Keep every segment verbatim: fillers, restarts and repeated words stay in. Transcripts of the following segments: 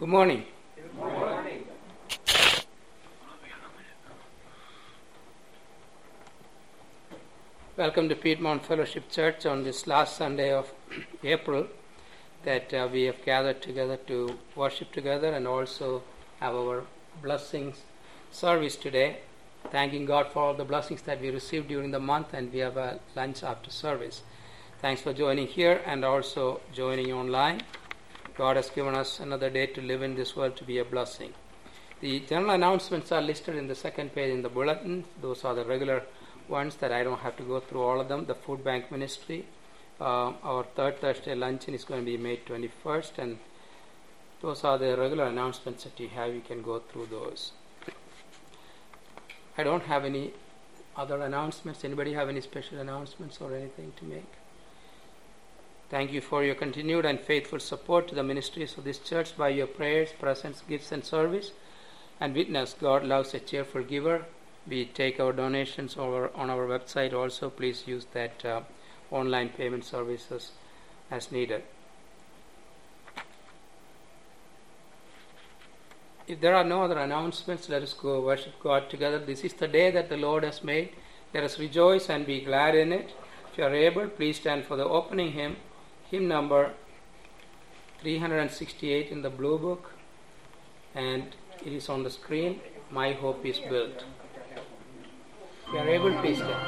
Good morning. Good morning. Welcome to Piedmont Fellowship Church on this last Sunday of April that uh, we have gathered together to worship together and also have our blessings service today. Thanking God for all the blessings that we received during the month, and we have a lunch after service. Thanks for joining here and also joining online. God has given us another day to live in this world to be a blessing. The general announcements are listed in the second page in the bulletin. Those are the regular ones that I don't have to go through all of them. The food bank ministry, uh, our third Thursday luncheon is going to be May twenty-first, and those are the regular announcements that you have. You can go through those. I don't have any other announcements. Anybody have any special announcements or anything to make? Thank you for your continued and faithful support to the ministries of this church by your prayers, presence, gifts, and service. And witness, God loves a cheerful giver. We take our donations over on our website also. Please use that uh, online payment services as needed. If there are no other announcements, let us go worship God together. This is the day that the Lord has made. Let us rejoice and be glad in it. If you are able, please stand for the opening hymn. Hymn number three hundred sixty-eight in the Blue Book, and it is on the screen. My hope is built. If you are able, please stand.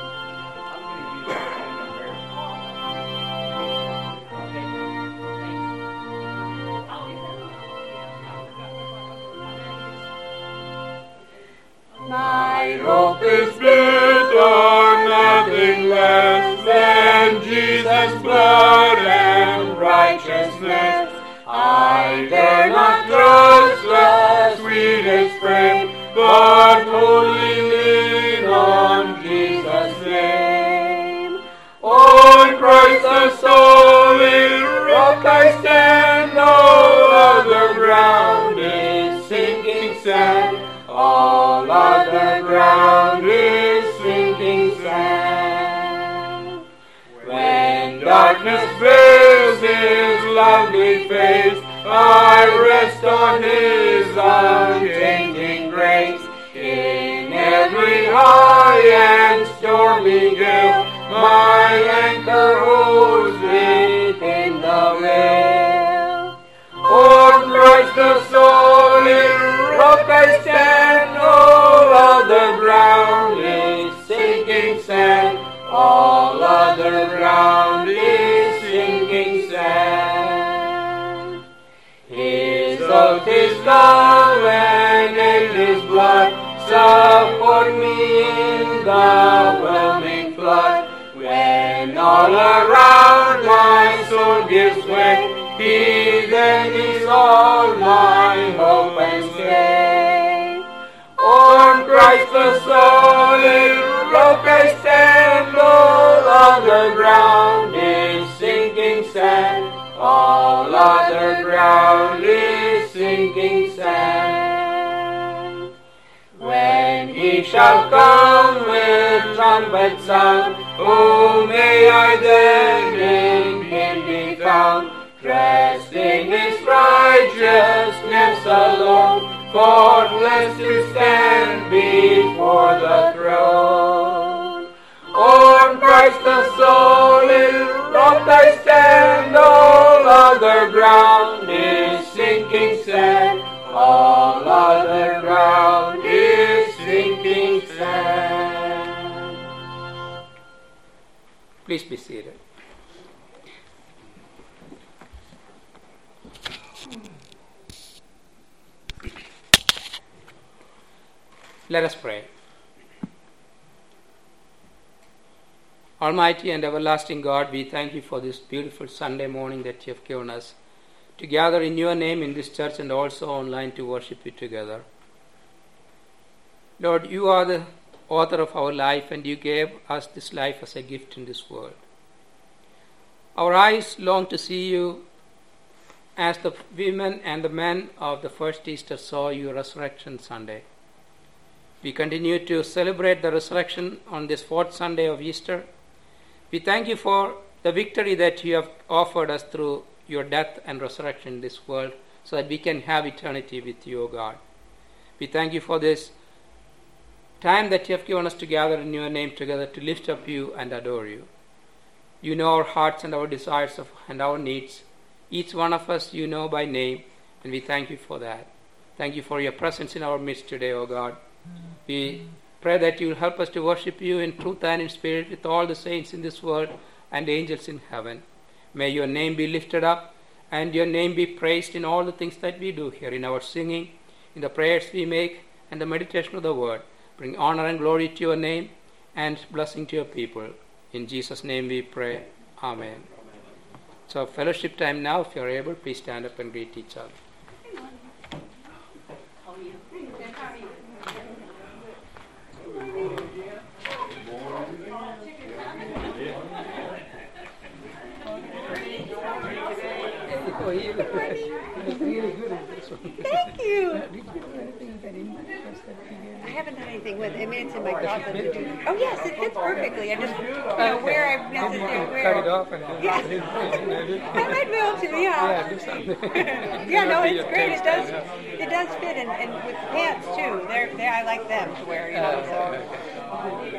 My hope is built on nothing less than Jesus' blood and righteousness. I dare not trust the sweetest frame, but wholly lean on Jesus' name. On Christ the solid rock I stand, all other ground is sinking sand. All other ground is sinking sand. When darkness veils his lovely face, I rest on his unchanging grace. In every high and stormy gale, my anchor holds within the veil. On Christ the solid rock I stand, all other ground is sinking sand. All other ground is sinking sand. His oath, his love, and in his blood support me in the whelming flood. When all around my soul gives way, he then is all my hope and stay. On Christ the solid rock I stand, all other ground is sinking sand. All other ground is sinking sand. When he shall come with trumpet sound, oh, may I then in him be found, dressed in his righteousness alone, faultless to stand before the throne. On Christ the solid rock I stand, all other ground is sinking sand. All other ground is sinking sand. Please be seated. Let us pray. Almighty and everlasting God, we thank you for this beautiful Sunday morning that you have given us to gather in your name in this church and also online to worship you together. Lord, you are the author of our life, and you gave us this life as a gift in this world. Our eyes long to see you as the women and the men of the first Easter saw you Resurrection Sunday. We continue to celebrate the resurrection on this fourth Sunday of Easter. We thank you for the victory that you have offered us through your death and resurrection in this world so that we can have eternity with you, O God. We thank you for this time that you have given us to gather in your name together to lift up you and adore you. You know our hearts and our desires of, and our needs. Each one of us you know by name, and we thank you for that. Thank you for your presence in our midst today, O God. We pray that you will help us to worship you in truth and in spirit with all the saints in this world and angels in heaven. May your name be lifted up and your name be praised in all the things that we do here, in our singing, in the prayers we make, and the meditation of the word. Bring honor and glory to your name and blessing to your people. In Jesus' name we pray. Amen. So fellowship time now. If you are able, please stand up and greet each other. Thank you. I haven't done anything with it. I mean, it's in my closet. Oh yes, it fits perfectly. I just, you know, where I've necessarily where. Cut it off and do Yeah. I might be able to. Yeah. Yeah, do something. Yeah, no, it's great. It does. It does fit, and, and with the pants too. They're, they I like them to wear. You know. So.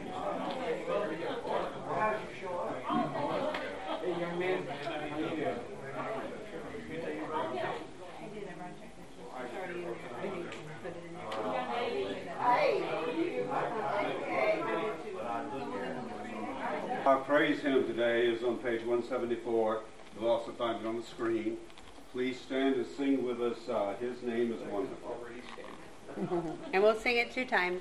Our praise hymn today is on page one seventy-four. You'll also find it on the screen. Please stand and sing with us, uh, His Name is Wonderful. And we'll sing it two times.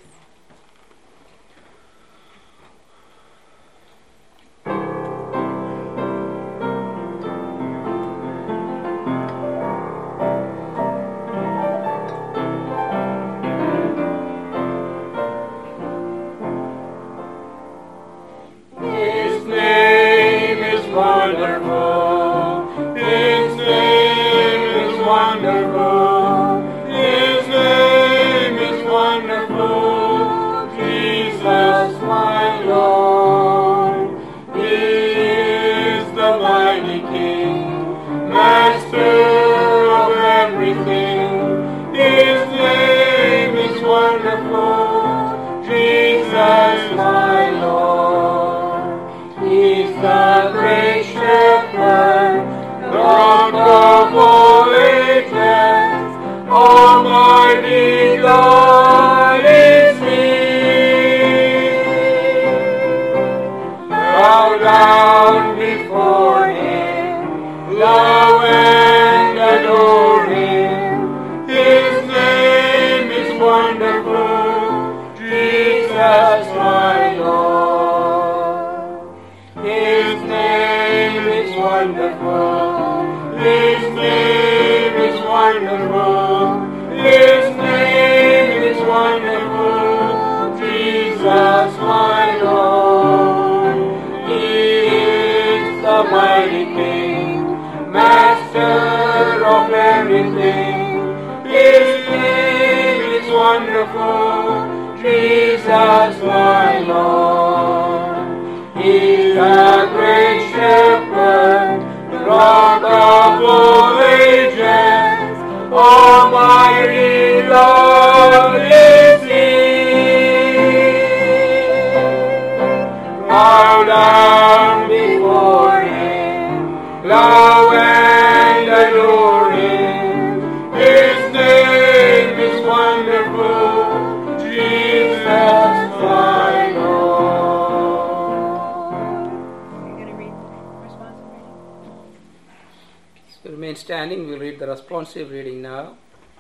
Standing, we'll read the responsive reading now.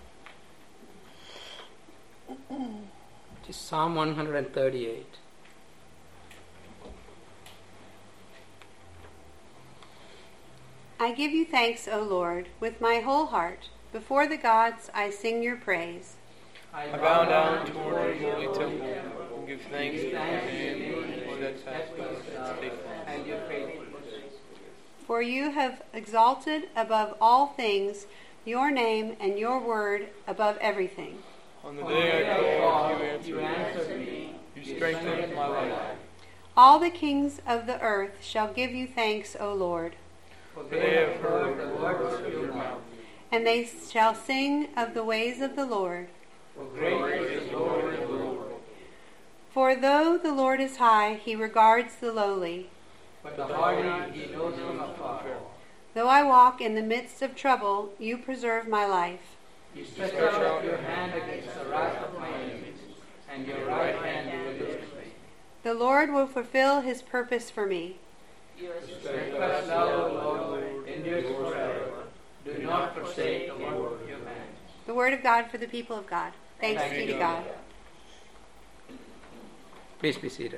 It is Psalm one thirty-eight. I give you thanks, O Lord, with my whole heart. Before the gods I sing your praise. I bow down toward your holy temple and give thanks to your name for your steadfast love and faithfulness. For you have exalted above all things your name and your word above everything. On the day I called, you answered me. You strengthened my life. All the kings of the earth shall give you thanks, O Lord. For they have heard the words of your mouth. and they shall sing of the ways of the Lord. For great is the Lord of the Lord. For though the Lord is high, he regards the lowly. But the haughty he knows from afar. Though I walk in the midst of trouble, you preserve my life. You stretch out your hand against the wrath of my enemies, and your right hand delivers me. The Lord will fulfill his purpose for me. Your steadfast love, Lord, endures forever. Do not forsake the work of your hands. The word of God for the people of God. Thanks Thank be you, to God. Please be seated.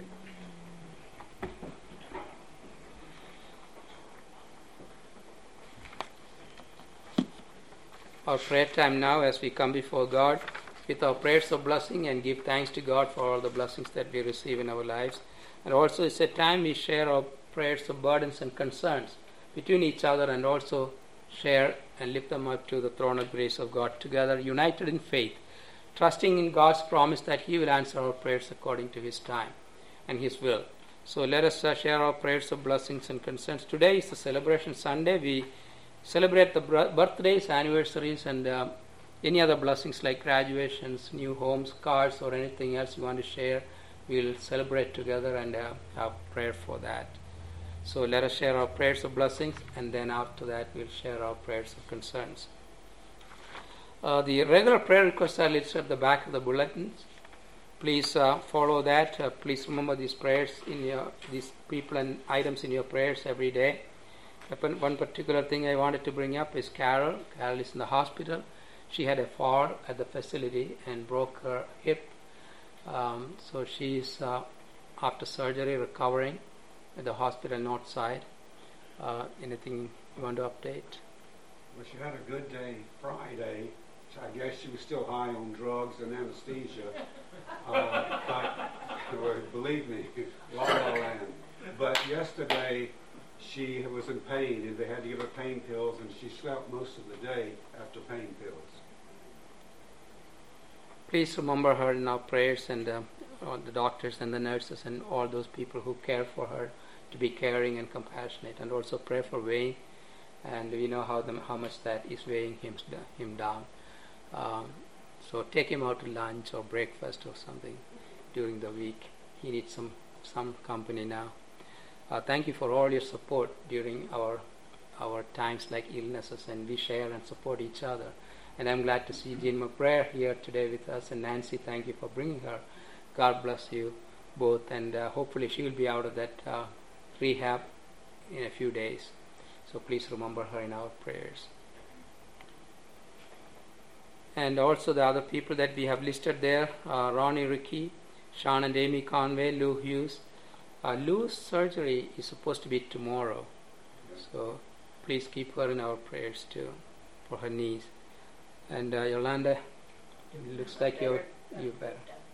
Our prayer time now as we come before God with our prayers of blessing and give thanks to God for all the blessings that we receive in our lives. And also it's a time we share our prayers of burdens and concerns between each other and also share and lift them up to the throne of grace of God together, united in faith, trusting in God's promise that He will answer our prayers according to His time and His will. So let us uh, share our prayers of blessings and concerns. Today is the celebration Sunday. We celebrate the birthdays, anniversaries, and uh, any other blessings like graduations, new homes, cars, or anything else you want to share. We'll celebrate together and uh, have prayer for that. So let us share our prayers of blessings, and then after that we'll share our prayers of concerns. Uh, the regular prayer requests are listed at the back of the bulletins. Please uh, follow that. Uh, please remember these prayers in your these people and items in your prayers every day. One particular thing I wanted to bring up is Carol. Carol is in the hospital. She had a fall at the facility and broke her hip. Um, so she is uh, after surgery recovering at the hospital north side. Uh, anything you want to update? Well, she had a good day Friday. So I guess she was still high on drugs and anesthesia. uh, but well, believe me, la la land. But yesterday she was in pain and they had to give her pain pills, and she slept most of the day after pain pills. Please remember her in our prayers, and uh, the doctors and the nurses and all those people who care for her to be caring and compassionate, and also pray for Wayne. And we know how them, how much that is weighing him him down. Um, so take him out to lunch or breakfast or something during the week. He needs some some company now. Uh, thank you for all your support during our our times like illnesses, and we share and support each other. And I'm glad to see Jean McBrayer here today with us, and Nancy, thank you for bringing her. God bless you both, and uh, hopefully she will be out of that uh, rehab in a few days. So please remember her in our prayers. And also the other people that we have listed there, uh, Ronnie Ricky, Sean and Amy Conway, Lou Hughes. Uh, Lou's surgery is supposed to be tomorrow. So please keep her in our prayers too for her knees. And uh, Yolanda, it looks like you're, you're better.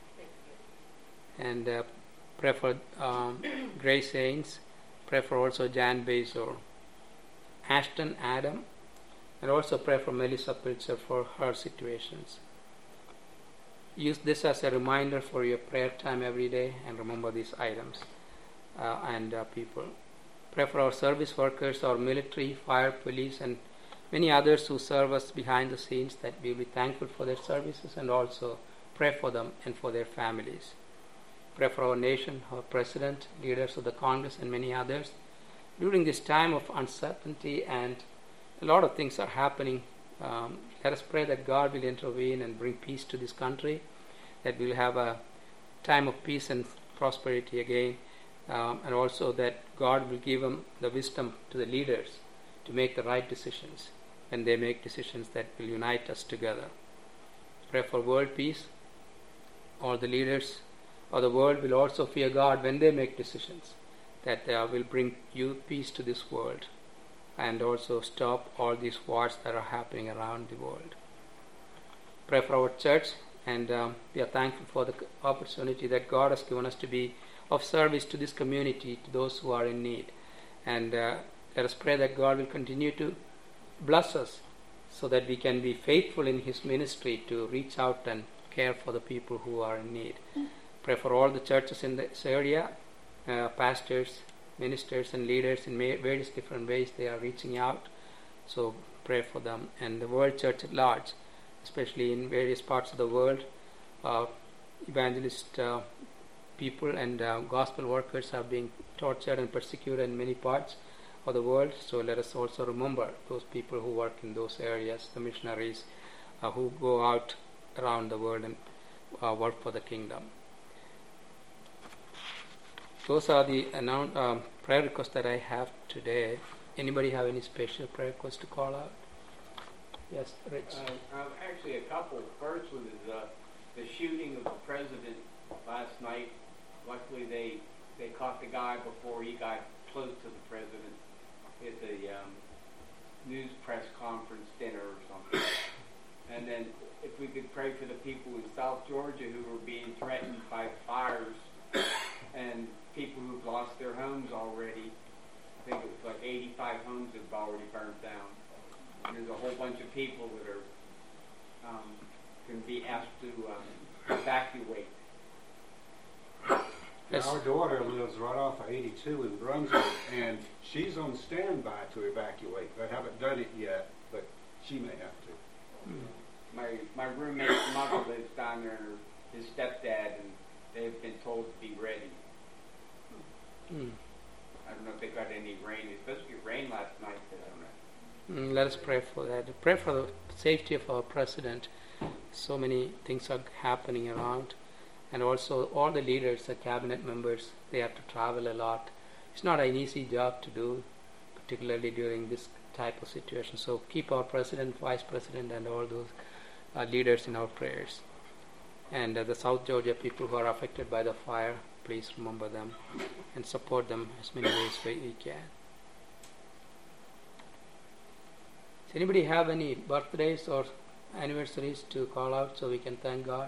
And uh, pray for um, Grace Haynes. Pray for also Jan Bezor. Ashton Adam. And also pray for Melissa Pilcher for her situations. Use this as a reminder for your prayer time every day, and remember these items uh, and uh, people. Pray for our service workers, our military, fire, police, and many others who serve us behind the scenes, that we will be thankful for their services, and also pray for them and for their families. Pray for our nation, our president, leaders of the Congress, and many others. During this time of uncertainty and a lot of things are happening, um, let us pray that God will intervene and bring peace to this country, that we will have a time of peace and prosperity again, um, and also that God will give them the wisdom to the leaders to make the right decisions, and they make decisions that will unite us together. Pray for world peace. All the leaders of the world will also fear God when they make decisions, that they will bring you peace to this world, and also stop all these wars that are happening around the world. Pray for our church, and um, we are thankful for the opportunity that God has given us to be of service to this community, to those who are in need. And uh, let us pray that God will continue to bless us so that we can be faithful in His ministry to reach out and care for the people who are in need. Pray for all the churches in this area, uh, pastors, ministers and leaders in various different ways. They are reaching out So pray for them. And the world church at large, especially in various parts of the world, uh, evangelist uh, people and uh, gospel workers are being tortured and persecuted in many parts of the world. So let us also remember those people who work in those areas, the missionaries uh, who go out around the world and uh, work for the kingdom. Those are the annou- um, prayer requests that I have today. Anybody have any special prayer requests to call out? Yes, Rich. Uh, um, actually, a couple. First one is uh, the shooting of the president last night. Luckily, they they caught the guy before he got close to the president at the um, news press conference dinner or something. And then, if we could pray for the people in South Georgia who were being threatened by fires and people who've lost their homes already. I think it was like eighty-five homes have already burned down. And there's a whole bunch of people that are um, going to be asked to um, evacuate. Yes. Our daughter lives right off of eighty-two in Brunswick, and she's on standby to evacuate. They haven't done it yet, but she may have to. Mm. My my roommate's mother lives down there, and her, his stepdad, and they've been told to be ready. Mm. I don't know if they got any rain. It's supposed to get rain last night, but I don't know. Mm, let us pray for that. Pray for the safety of our president. So many things are happening around. And also all the leaders, the cabinet members, they have to travel a lot. It's not an easy job to do, particularly during this type of situation. So keep our president, vice president, and all those uh, leaders in our prayers. And uh, the South Georgia people who are affected by the fire, please remember them and support them as many ways we can. Does anybody have any birthdays or anniversaries to call out so we can thank God?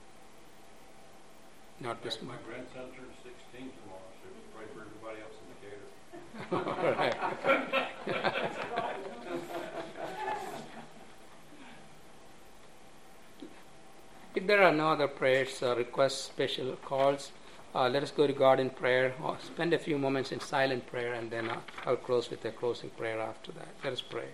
Not this My month. grandson turned sixteen tomorrow, so pray for everybody else in the cater. All right. If there are no other prayers, uh, requests, special calls, uh, let us go to God in prayer. Or spend a few moments in silent prayer, and then uh, I'll close with a closing prayer after that. Let us pray.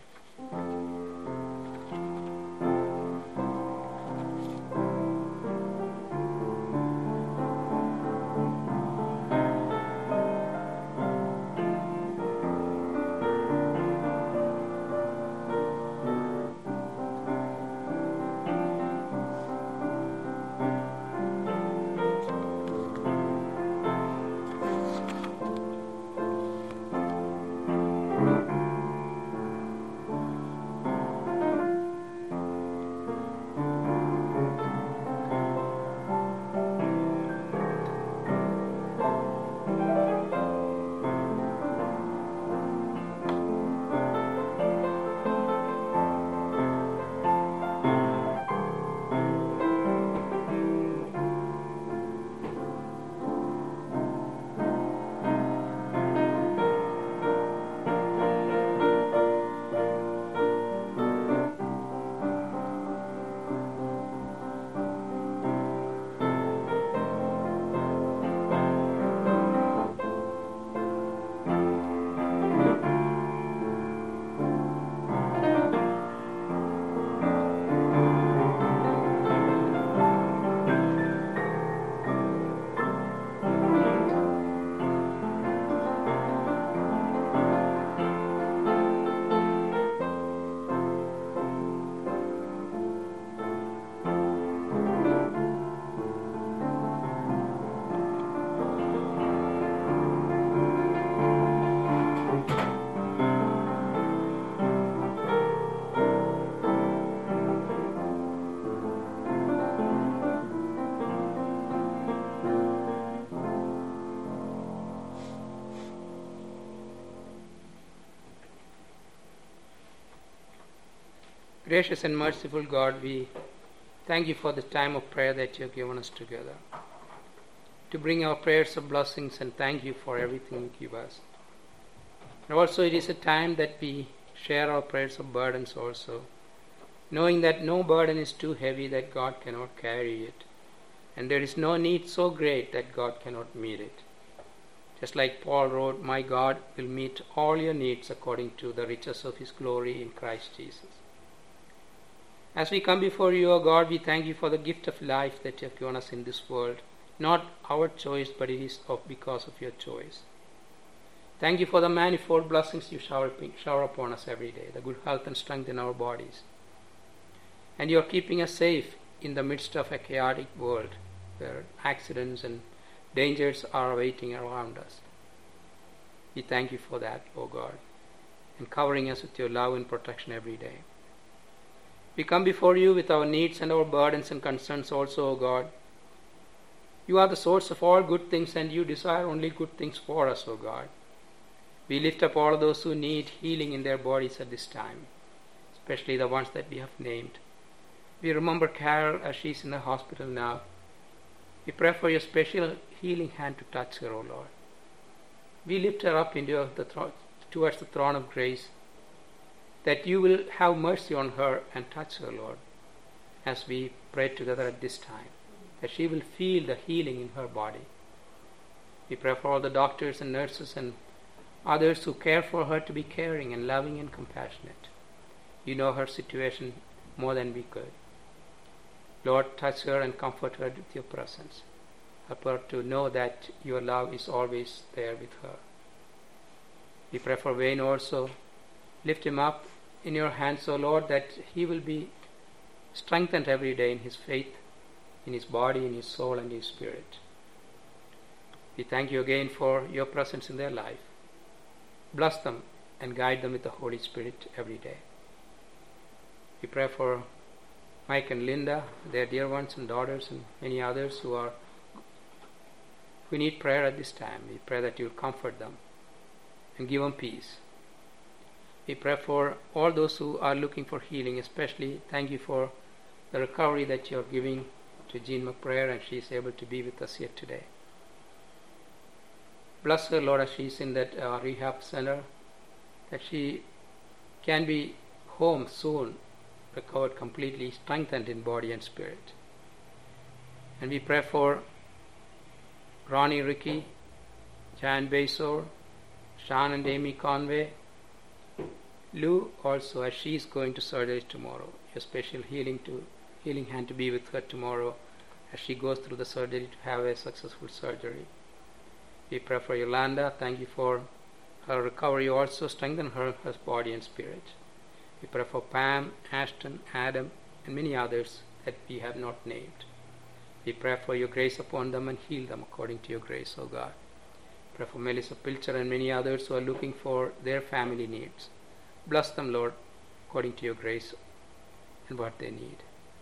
Gracious and merciful God, we thank you for the time of prayer that you have given us together, to bring our prayers of blessings, and thank you for everything you give us. And also it is a time that we share our prayers of burdens also, knowing that no burden is too heavy that God cannot carry it, and there is no need so great that God cannot meet it. Just like Paul wrote, my God will meet all your needs according to the riches of his glory in Christ Jesus. As we come before you, O God, we thank you for the gift of life that you have given us in this world. Not our choice, but it is of because of your choice. Thank you for the manifold blessings you shower, shower upon us every day, the good health and strength in our bodies. And you are keeping us safe in the midst of a chaotic world where accidents and dangers are awaiting around us. We thank you for that, O God, and covering us with your love and protection every day. We come before you with our needs and our burdens and concerns also, O God. You are the source of all good things, and you desire only good things for us, O God. We lift up all those who need healing in their bodies at this time, especially the ones that we have named. We remember Carol as she's in the hospital now. We pray for your special healing hand to touch her, O Lord. We lift her up into the thro- towards the throne of grace, that you will have mercy on her and touch her, Lord, as we pray together at this time, that she will feel the healing in her body. We pray for all the doctors and nurses and others who care for her to be caring and loving and compassionate. You know her situation more than we could. Lord, touch her and comfort her with your presence. Help her to know that your love is always there with her. We pray for Wayne also. Lift him up in your hands, O Lord, that he will be strengthened every day in his faith, in his body, in his soul, and his spirit. We thank you again for your presence in their life. Bless them and guide them with the Holy Spirit every day. We pray for Mike and Linda, their dear ones and daughters, and many others who are who need prayer at this time. We pray that you will comfort them and give them peace. We pray for all those who are looking for healing, especially thank you for the recovery that you are giving to Jean McPrayer, and she is able to be with us here today. Bless her, Lord, as she is in that uh, rehab center, that she can be home soon, recovered completely, strengthened in body and spirit. And we pray for Ronnie Ricky, Jan Bezor, Sean and Amy Conway, Lou also, as she is going to surgery tomorrow. Your special healing to healing hand to be with her tomorrow as she goes through the surgery to have a successful surgery. We pray for Yolanda. Thank you for her recovery. Also strengthen her, her body and spirit. We pray for Pam, Ashton, Adam, and many others that we have not named. We pray for your grace upon them and heal them according to your grace, O God. Pray for Melissa Pilcher and many others who are looking for their family needs. Bless them, Lord, according to your grace and what they need.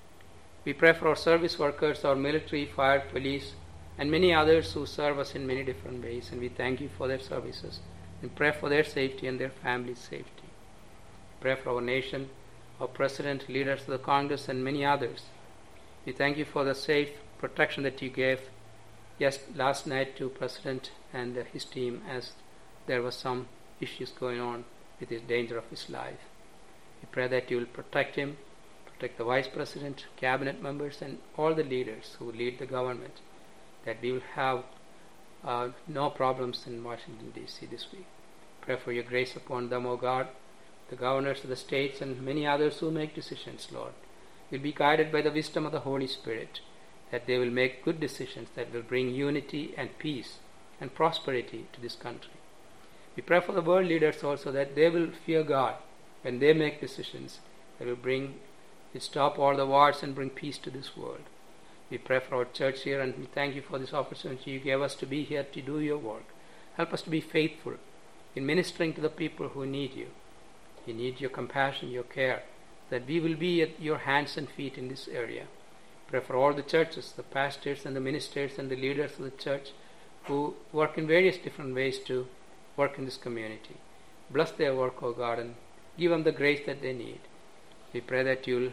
We pray for our service workers, our military, fire, police, and many others who serve us in many different ways, and we thank you for their services and pray for their safety and their family's safety. Pray for our nation, our president, leaders of the Congress, and many others. We thank you for the safe protection that you gave yes, last night to President and his team, as there were some issues going on with his danger of his life. We pray that you will protect him, protect the Vice President, cabinet members, and all the leaders who lead the government, that we will have uh, no problems in Washington, D C this week. Pray for your grace upon them, O God, the governors of the states and many others who make decisions, Lord. Will be guided by the wisdom of the Holy Spirit, that they will make good decisions that will bring unity and peace and prosperity to this country. We pray for the world leaders also, that they will fear God when they make decisions that will bring, will stop all the wars and bring peace to this world. We pray for our church here, and we thank you for this opportunity you gave us to be here to do your work. Help us to be faithful in ministering to the people who need you. We need your compassion, your care, that we will be at your hands and feet in this area. Pray for all the churches, the pastors and the ministers and the leaders of the church who work in various different ways to work in this community. Bless their work, O God, and give them the grace that they need. We pray that you'll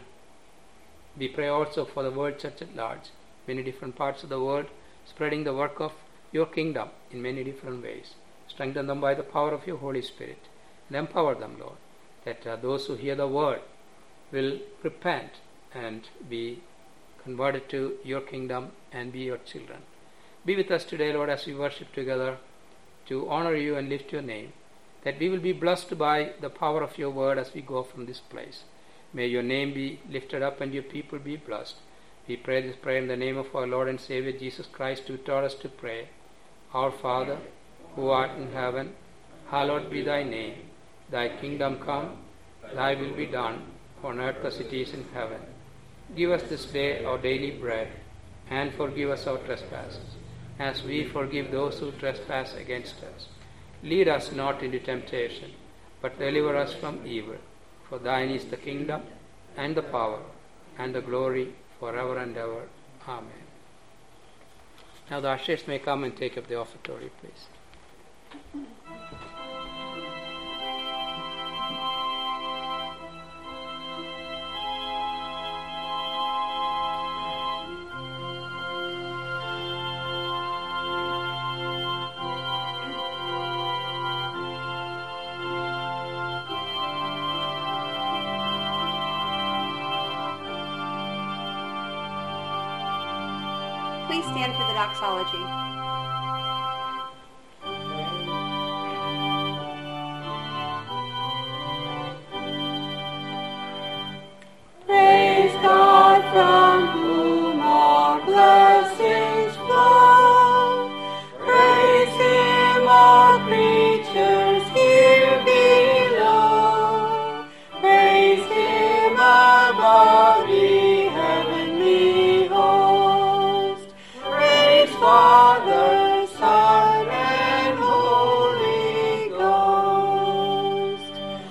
we pray also for the world church at large, many different parts of the world, spreading the work of your kingdom in many different ways. Strengthen them by the power of your Holy Spirit, and empower them, Lord, that uh, those who hear the word will repent and be converted to your kingdom and be your children. Be with us today, Lord, as we worship together. to honor you and lift your name, that we will be blessed by the power of your word as we go from this place. May your name be lifted up and your people be blessed. We pray this prayer in the name of our Lord and Savior Jesus Christ, who taught us to pray. Our Father, who art in heaven, hallowed be thy name. Thy kingdom come, thy will be done, on earth as it is in heaven. Give us this day our daily bread, and forgive us our trespasses, as we forgive those who trespass against us. Lead us not into temptation, but deliver us from evil. For thine is the kingdom, and the power, and the glory, forever and ever. Amen. Now the ushers may come and take up the offertory, please. Please stand for the doxology. Praise God from whom all blessings flow. Praise Him, all creatures here below. Praise Him above the heavenly host. Praise Father, Son, and Holy Ghost.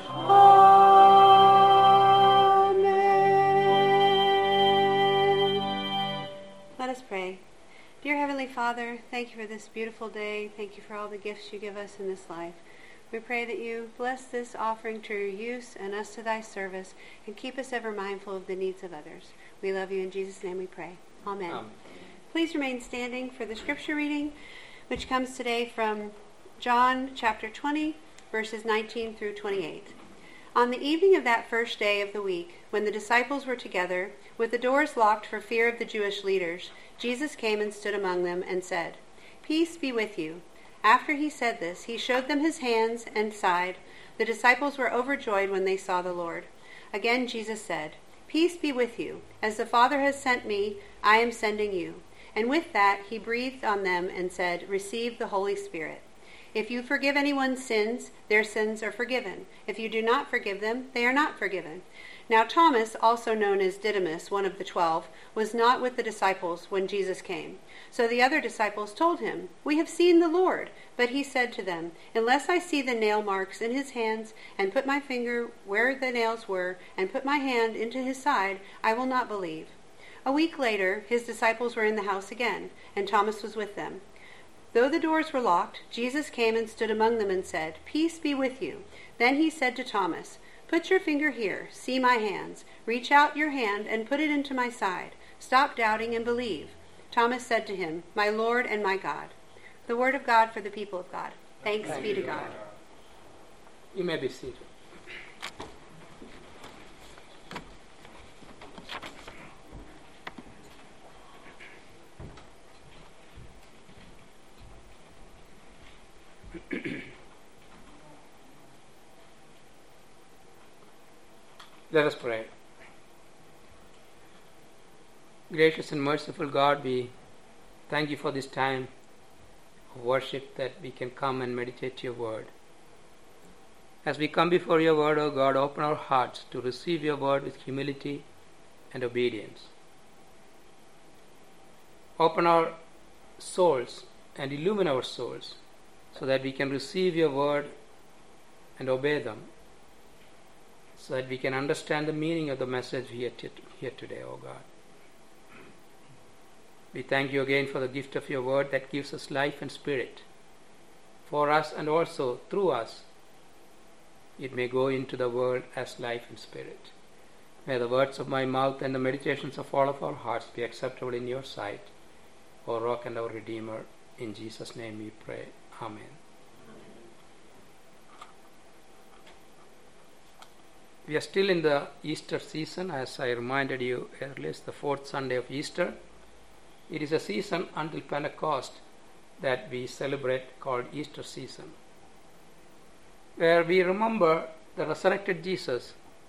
Amen. Let us pray. Dear Heavenly Father, thank you for this beautiful day. Thank you for all the gifts you give us in this life. We pray that you bless this offering to your use and us to thy service, and keep us ever mindful of the needs of others. We love you. In Jesus' name we pray. Amen. Amen. Please remain standing for the scripture reading, which comes today from John chapter twenty, verses nineteen through twenty-eight. On the evening of that first day of the week, when the disciples were together, with the doors locked for fear of the Jewish leaders, Jesus came and stood among them and said, "Peace be with you." After he said this, he showed them his hands and side. The disciples were overjoyed when they saw the Lord. Again Jesus said, "Peace be with you. As the Father has sent me, I am sending you." And with that, he breathed on them and said, "Receive the Holy Spirit. If you forgive anyone's sins, their sins are forgiven. If you do not forgive them, they are not forgiven." Now Thomas, also known as Didymus, one of the twelve, was not with the disciples when Jesus came. So the other disciples told him, "We have seen the Lord." But he said to them, "Unless I see the nail marks in his hands, and put my finger where the nails were, and put my hand into his side, I will not believe." A week later, his disciples were in the house again, and Thomas was with them. Though the doors were locked, Jesus came and stood among them and said, "Peace be with you." Then he said to Thomas, "Put your finger here, see my hands. Reach out your hand and put it into my side. Stop doubting and believe." Thomas said to him, "My Lord and my God." The word of God for the people of God. Thanks Thank be to you, God. You may be seated. Let us pray. Gracious and merciful God, we thank you for this time of worship that we can come and meditate your word. As we come before your word, O God, open our hearts to receive your word with humility and obedience. Open our souls and illumine our souls so that we can receive your word and obey them, so that we can understand the meaning of the message here, t- here today, O God. We thank you again for the gift of your word that gives us life and spirit. For us and also through us, it may go into the world as life and spirit. May the words of my mouth and the meditations of all of our hearts be acceptable in your sight, O Rock and our Redeemer. In Jesus' name we pray. Amen. We are still in the Easter season. As I reminded you earlier, it's the fourth Sunday of Easter. It is a season until Pentecost, that we celebrate called Easter season, where we remember the resurrected Jesus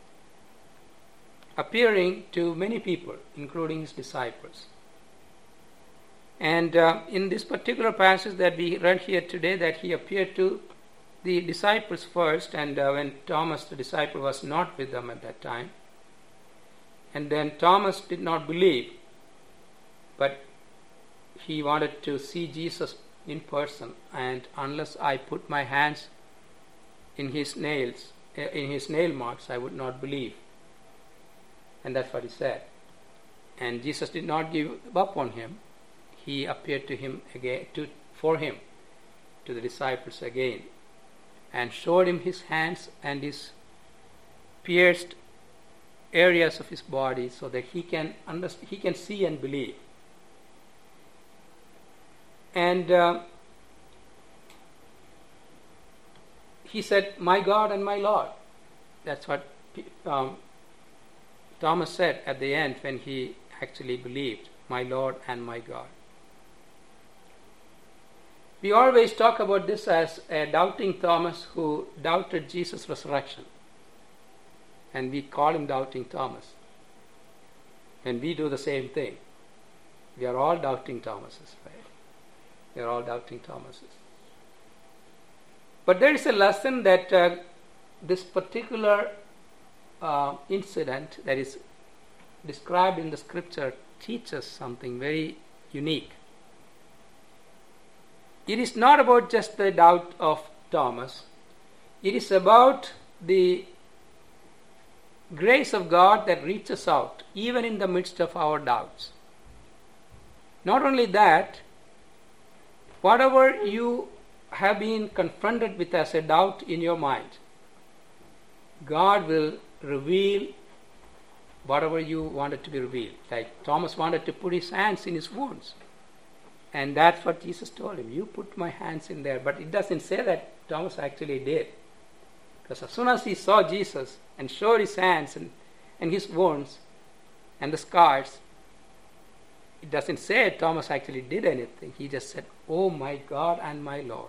appearing to many people, including his disciples. And uh, in this particular passage that we read here today, that he appeared to the disciples first, and uh, when Thomas, the disciple, was not with them at that time. And then Thomas did not believe, but he wanted to see Jesus in person, and unless I put my hands in his nails, in his nail marks, I would not believe. And that's what he said. And Jesus did not give up on him. He appeared to him again, to for him, to the disciples again, and showed him his hands and his pierced areas of his body, so that he can understand, he can see and believe. And uh, he said, "My God and my Lord." That's what um, Thomas said at the end when he actually believed, "My Lord and my God." We always talk about this as a doubting Thomas who doubted Jesus' resurrection. And we call him doubting Thomas. And we do the same thing. We are all doubting Thomases, right? We are all doubting Thomases. But there is a lesson that uh, this particular uh, incident that is described in the scripture teaches something very unique. It is not about just the doubt of Thomas. It is about the grace of God that reaches out even in the midst of our doubts. Not only that, whatever you have been confronted with as a doubt in your mind, God will reveal whatever you wanted to be revealed. Like Thomas wanted to put his hands in his wounds. And that's what Jesus told him. You put my hands in there. But it doesn't say that Thomas actually did. Because as soon as he saw Jesus and showed his hands and, and his wounds and the scars, it doesn't say Thomas actually did anything. He just said, "Oh my God and my Lord."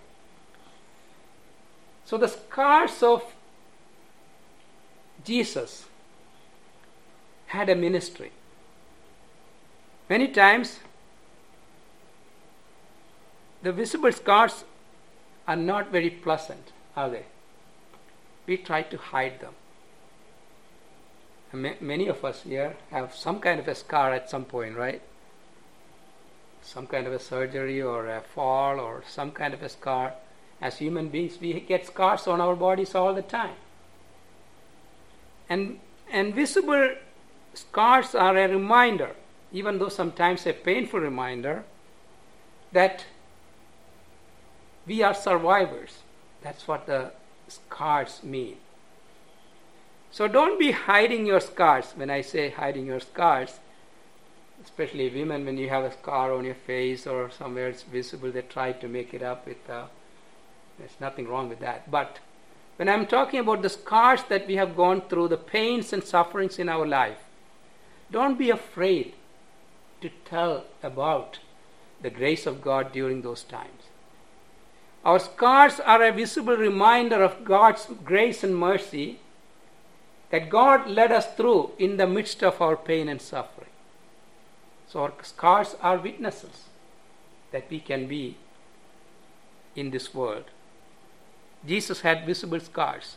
So the scars of Jesus had a ministry. Many times, the visible scars are not very pleasant, are they? We try to hide them. And many of us here have some kind of a scar at some point, right? Some kind of a surgery or a fall or some kind of a scar. As human beings, we get scars on our bodies all the time. And, and visible scars are a reminder, even though sometimes a painful reminder, that we are survivors. That's what the scars mean. So don't be hiding your scars. When I say hiding your scars, especially women, when you have a scar on your face or somewhere it's visible, they try to make it up with, uh, there's nothing wrong with that. But when I'm talking about the scars that we have gone through, the pains and sufferings in our life, don't be afraid to tell about the grace of God during those times. Our scars are a visible reminder of God's grace and mercy that God led us through in the midst of our pain and suffering. So our scars are witnesses that we can be in this world. Jesus had visible scars.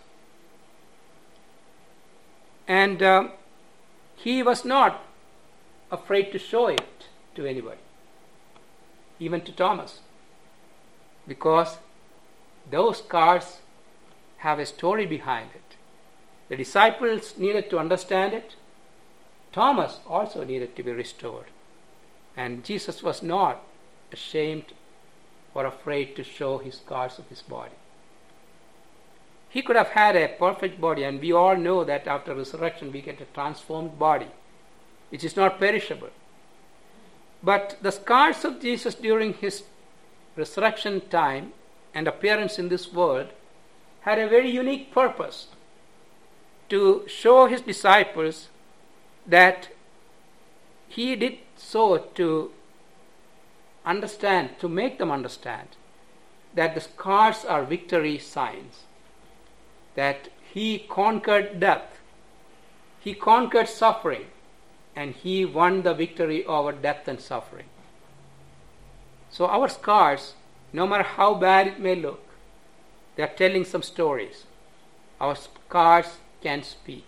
And uh, he was not afraid to show it to anybody, even to Thomas, because those scars have a story behind it. The disciples needed to understand it. Thomas also needed to be restored. And Jesus was not ashamed or afraid to show his scars of his body. He could have had a perfect body, and we all know that after resurrection we get a transformed body, which is not perishable. But the scars of Jesus during his resurrection time and appearance in this world had a very unique purpose, to show his disciples that he did so to understand, to make them understand that the scars are victory signs, that he conquered death, he conquered suffering, and he won the victory over death and suffering. So our scars, no matter how bad it may look, they are telling some stories. Our scars can speak.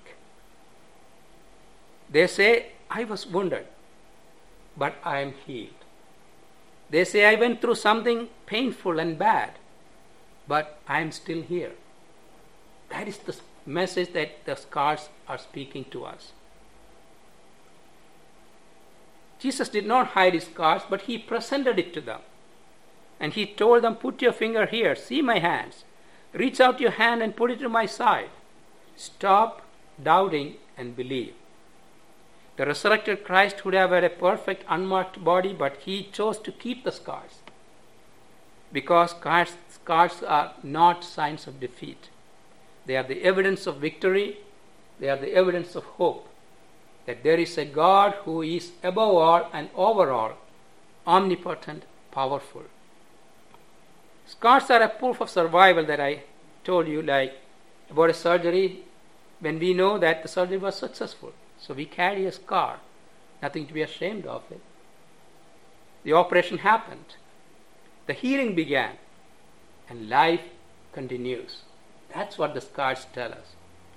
They say, I was wounded, but I am healed. They say, I went through something painful and bad, but I am still here. That is the message that the scars are speaking to us. Jesus did not hide his scars, but he presented it to them. And he told them, put your finger here, see my hands. Reach out your hand and put it to my side. Stop doubting and believe. The resurrected Christ would have had a perfect, unmarked body, but he chose to keep the scars. Because scars, scars are not signs of defeat. They are the evidence of victory. They are the evidence of hope. That there is a God who is above all and over all, omnipotent, powerful. Scars are a proof of survival that I told you, like about a surgery, when we know that the surgery was successful. So we carry a scar, nothing to be ashamed of it. The operation happened. The healing began, and life continues. That's what the scars tell us.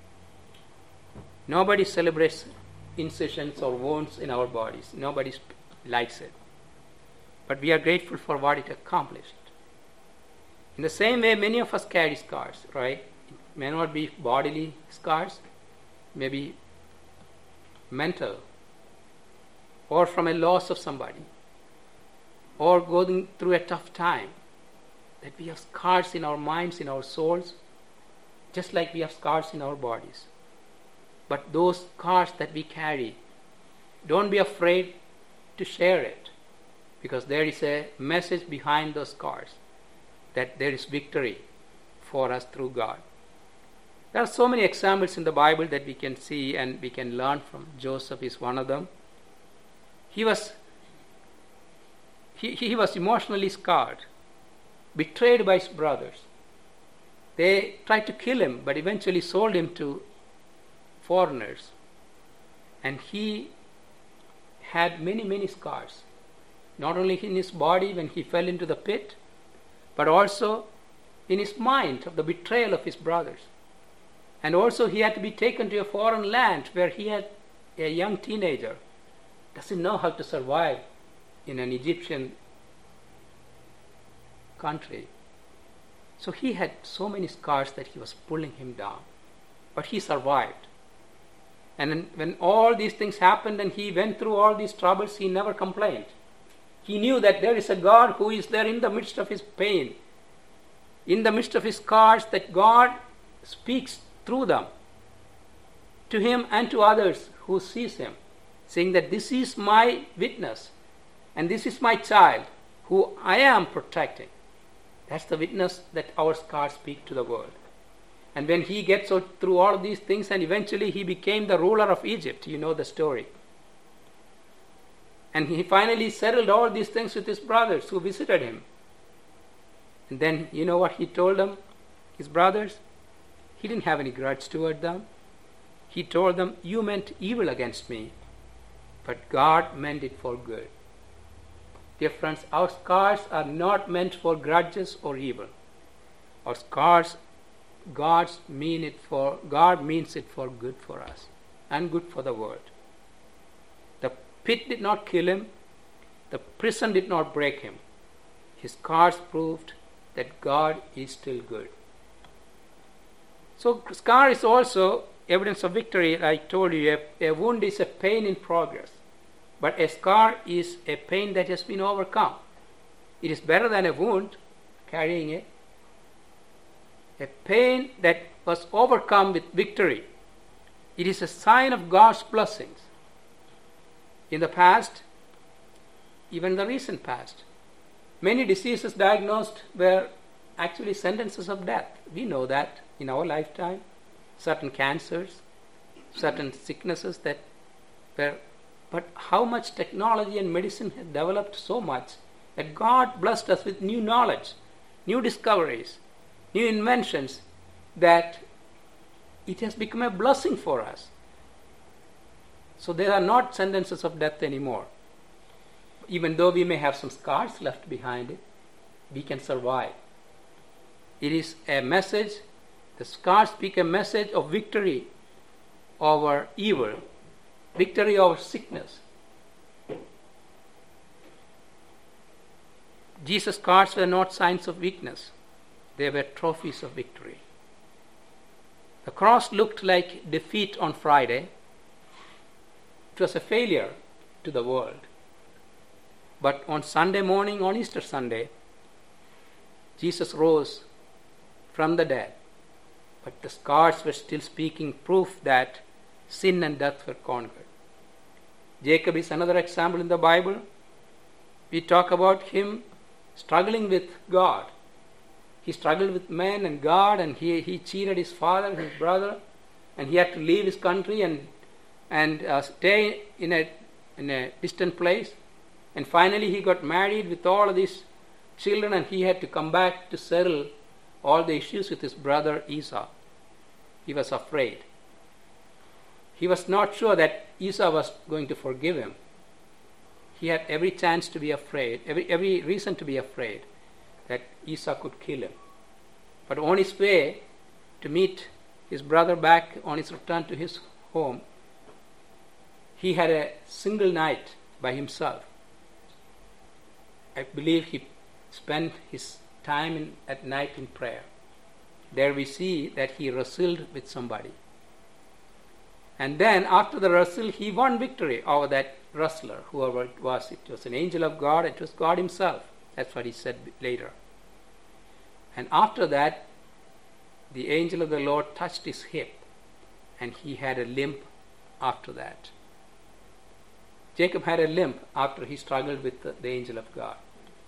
Nobody celebrates incisions or wounds in our bodies. Nobody likes it. But we are grateful for what it accomplished. In the same way, many of us carry scars, right? It may not be bodily scars, maybe mental, or from a loss of somebody, or going through a tough time. That we have scars in our minds, in our souls, just like we have scars in our bodies. But those scars that we carry, don't be afraid to share it, because there is a message behind those scars, that there is victory for us through God. There are so many examples in the Bible that we can see and we can learn from. Joseph is one of them. He was he, he was emotionally scarred, betrayed by his brothers. They tried to kill him, but eventually sold him to foreigners. And he had many, many scars. Not only in his body when he fell into the pit, but also in his mind of the betrayal of his brothers. And also he had to be taken to a foreign land where he had a young teenager, doesn't know how to survive in an Egyptian country. So he had so many scars that he was pulling him down. But he survived. And then when all these things happened and he went through all these troubles, he never complained. He knew that there is a God who is there in the midst of his pain, in the midst of his scars, that God speaks through them to him and to others who sees him, saying that this is my witness and this is my child who I am protecting. That's the witness that our scars speak to the world. And when he gets through all of these things, and eventually he became the ruler of Egypt, you know the story. And he finally settled all these things with his brothers who visited him. And then you know what he told them, his brothers? He didn't have any grudge toward them. He told them, you meant evil against me, but God meant it for good. Dear friends, our scars are not meant for grudges or evil. Our scars, God's mean it for God means it for good for us and good for the world. The pit did not kill him. The prison did not break him. His scars proved that God is still good. So scar is also evidence of victory. I told you, a, a wound is a pain in progress. But a scar is a pain that has been overcome. It is better than a wound, carrying it. A pain that was overcome with victory. It is a sign of God's blessings. In the past, even the recent past, many diseases diagnosed were actually sentences of death. We know that in our lifetime. Certain cancers, certain sicknesses that were. But how much technology and medicine has developed so much that God blessed us with new knowledge, new discoveries, new inventions, that it has become a blessing for us. So there are not sentences of death anymore. Even though we may have some scars left behind it, we can survive. It is a message, the scars speak a message of victory over evil, victory over sickness. Jesus' scars were not signs of weakness, they were trophies of victory. The cross looked like defeat on Friday. It was a failure to the world. But on Sunday morning, on Easter Sunday, Jesus rose from the dead. But the scars were still speaking proof that sin and death were conquered. Jacob is another example in the Bible. We talk about him struggling with God. He struggled with man and God, and he, he cheated his father and his brother, and he had to leave his country and and uh, stay in a in a distant place. And finally he got married with all of these children, and he had to come back to settle all the issues with his brother Esau. He was afraid. He was not sure that Esau was going to forgive him. He had every chance to be afraid, every, every reason to be afraid that Esau could kill him. But on his way to meet his brother back on his return to his home, he had a single night by himself. I believe he spent his time in, at night in prayer. There we see that he wrestled with somebody. And then after the wrestle, he won victory over that wrestler, whoever it was. It was an angel of God, it was God himself. That's what he said later. And after that, the angel of the Lord touched his hip, and he had a limp after that. Jacob had a limp after he struggled with the, the angel of God.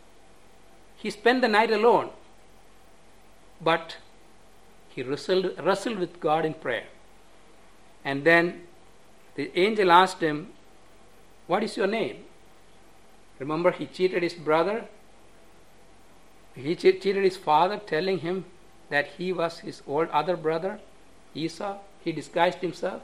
He spent the night alone, but he wrestled, wrestled with God in prayer. And then the angel asked him, "What is your name?" Remember, he cheated his brother. He che- cheated his father, telling him that he was his old other brother, Esau. He disguised himself.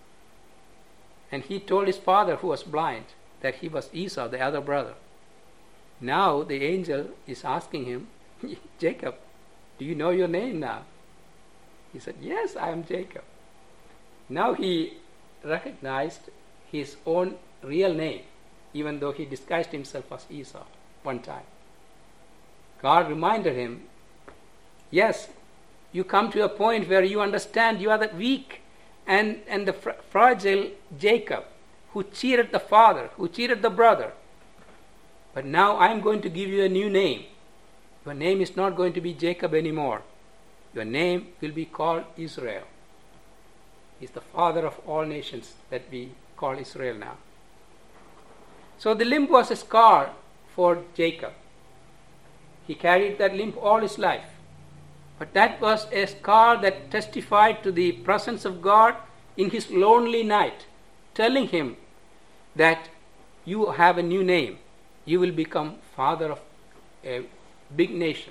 And he told his father, who was blind, that he was Esau, the other brother. Now the angel is asking him, "Jacob, do you know your name now?" He said, "Yes, I am Jacob." Now he recognized his own real name, even though he disguised himself as Esau one time. God reminded him, yes, you come to a point where you understand you are the weak and, and the fr- fragile Jacob, who cheated the father, who cheated the brother. But now I am going to give you a new name. Your name is not going to be Jacob anymore. Your name will be called Israel. He's the father of all nations that we call Israel now. So the limp was a scar for Jacob. He carried that limp all his life. But that was a scar that testified to the presence of God in his lonely night, telling him that you have a new name. You will become father of a big nation.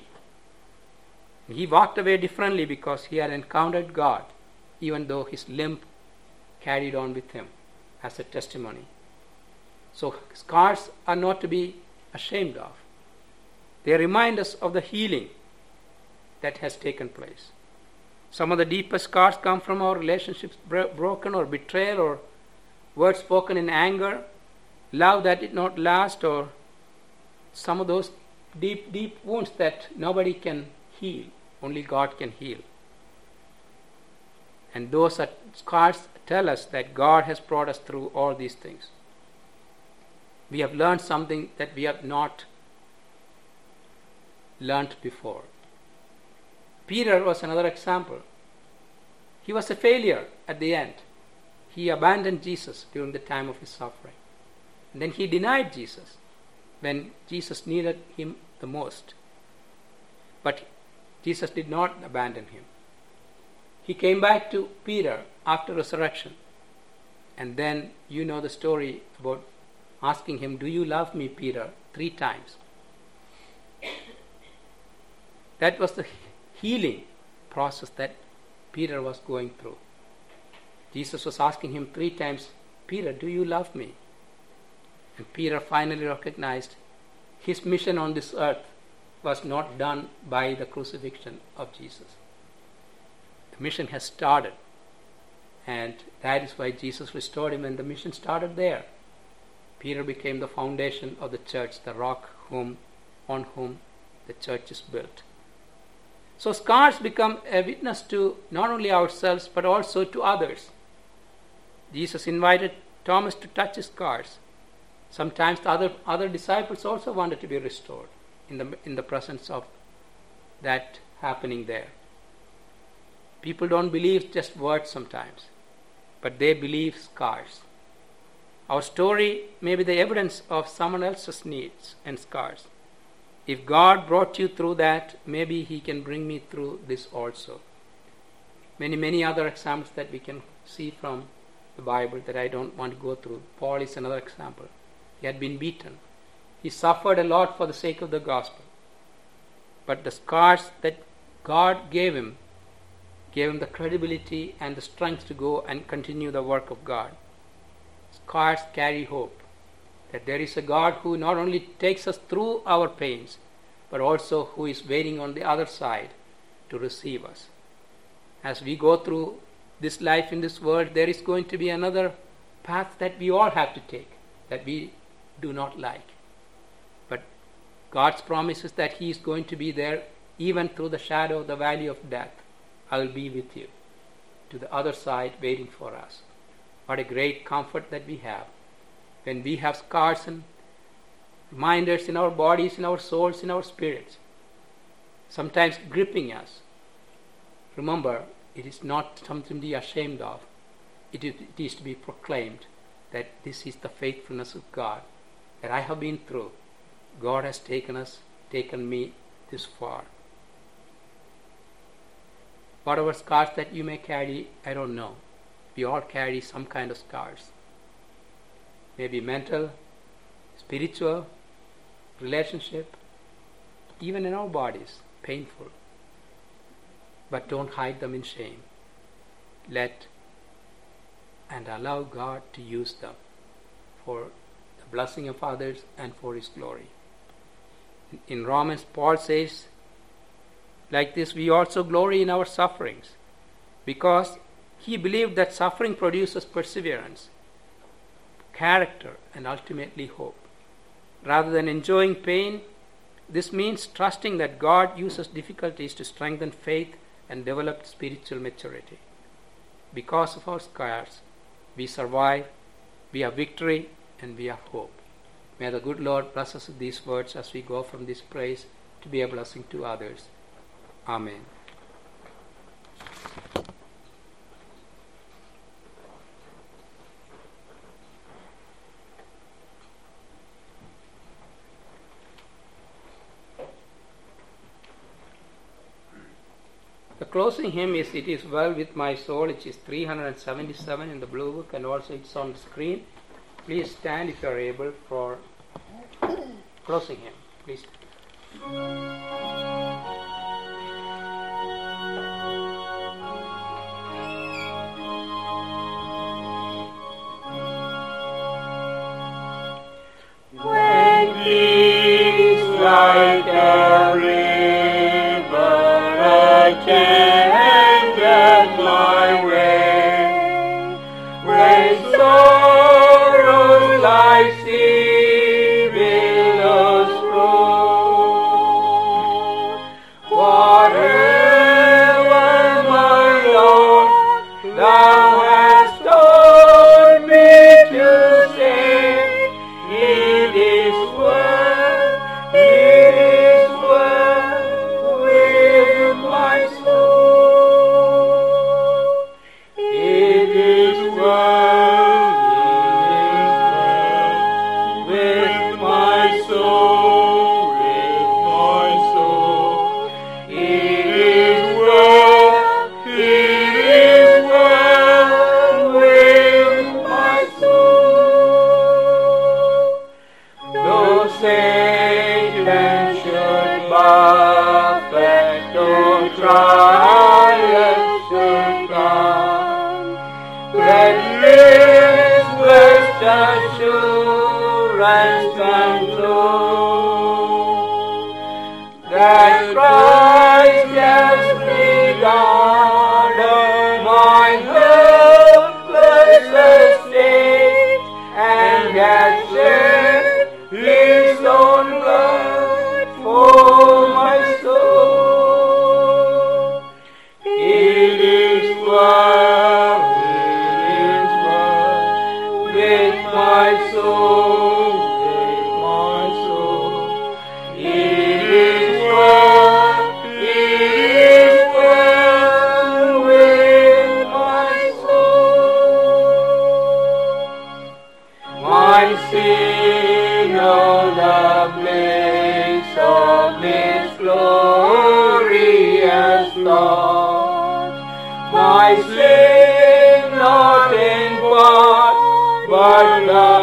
He walked away differently because he had encountered God, even though his limp carried on with him as a testimony. So scars are not to be ashamed of. They remind us of the healing that has taken place. Some of the deepest scars come from our relationships bro- broken or betrayal or words spoken in anger, love that did not last, or some of those deep, deep wounds that nobody can heal. Only God can heal. And those are, scars tell us that God has brought us through all these things. We have learned something that we have not learned before. Peter was another example. He was a failure at the end. He abandoned Jesus during the time of his suffering. And then he denied Jesus when Jesus needed him the most. But Jesus did not abandon him. He came back to Peter after resurrection. And then you know the story about asking him, "Do you love me, Peter?" three times. That was the healing process that Peter was going through. Jesus was asking him three times, Peter, do you love me? And Peter finally recognized his mission on this earth was not done by the crucifixion of Jesus. The mission has started, and that is why Jesus restored him, and the mission started there. Peter became the foundation of the church, the rock whom, on whom the church is built. So scars become a witness to not only ourselves but also to others. Jesus invited Thomas to touch his scars. Sometimes the other, other disciples also wanted to be restored in the, in the presence of that happening there. People don't believe just words sometimes, but they believe scars. Our story may be the evidence of someone else's needs and scars. If God brought you through that, maybe He can bring me through this also. Many, many other examples that we can see from the Bible that I don't want to go through. Paul is another example. He had been beaten. He suffered a lot for the sake of the gospel. But the scars that God gave him, gave him the credibility and the strength to go and continue the work of God. Scars carry hope that there is a God who not only takes us through our pains, but also who is waiting on the other side to receive us. As we go through this life in this world, there is going to be another path that we all have to take, that we do not like. But God's promise is that He is going to be there even through the shadow of the valley of death. I will be with you to the other side waiting for us. What a great comfort that we have. When we have scars and reminders in our bodies, in our souls, in our spirits, sometimes gripping us, remember, it is not something to be ashamed of. It is, it is to be proclaimed that this is the faithfulness of God that I have been through. God has taken us, taken me this far. Whatever scars that you may carry, I don't know. We all carry some kind of scars. Maybe mental, spiritual, relationship, even in our bodies, painful. But don't hide them in shame. Let and allow God to use them for the blessing of others and for His glory. In Romans, Paul says, like this, we also glory in our sufferings, because he believed that suffering produces perseverance, character, and ultimately hope. Rather than enjoying pain, this means trusting that God uses difficulties to strengthen faith and develop spiritual maturity. Because of our scars, we survive, we have victory, and we have hope. May the good Lord bless us with these words as we go from this place to be a blessing to others. Amen. The closing hymn is It Is Well With My Soul, which is three hundred seventy-seven in the Blue Book, and also it's on the screen. Please stand if you are able for closing hymn. Please. When peace like a river attendeth my way, when sorrows like sea billows roll, whatever my Lord Thou hast taught me to say, it is well, it is well with my soul. It is well, my soul, with my soul. It is well, it is well with my soul. My sin, oh, the place of this glorious thought. My sin, not in part, but the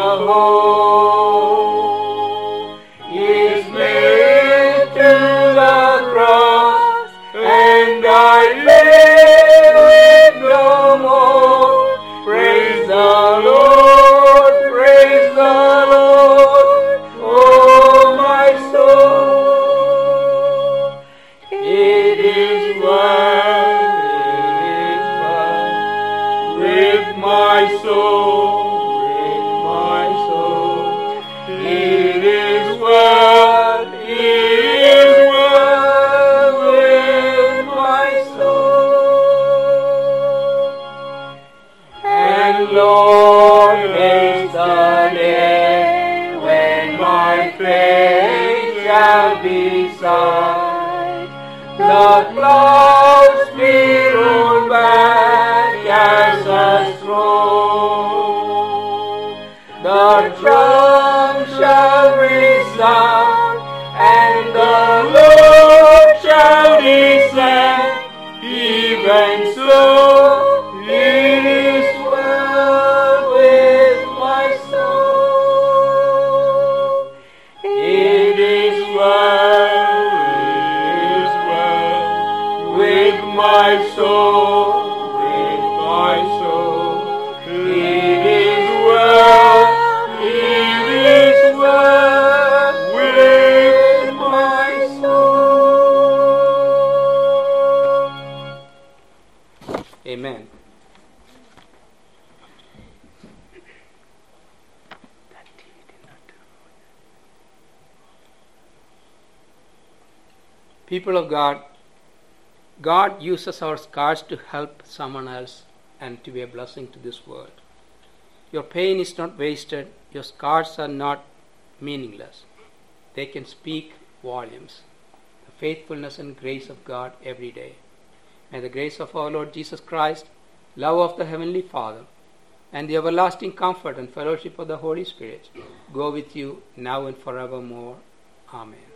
whole, is made to the cross, and I live it no more. Praise the Lord, praise the Lord, oh my soul. It is well, it is well with my soul, with my soul. It is well, it is well with my soul. And Lord, haste the day when my faith shall be sight. The clouds be rolled back as a scroll. The drum shall resound, and the Lord shall descend. Even so, it is well with my soul. It is well, it is well with my soul, with my soul. It is well, it is well with my soul. Amen. People of God, God uses our scars to help someone else and to be a blessing to this world. Your pain is not wasted. Your scars are not meaningless. They can speak volumes. The faithfulness and grace of God every day. May the grace of our Lord Jesus Christ, love of the Heavenly Father, and the everlasting comfort and fellowship of the Holy Spirit go with you now and forevermore. Amen.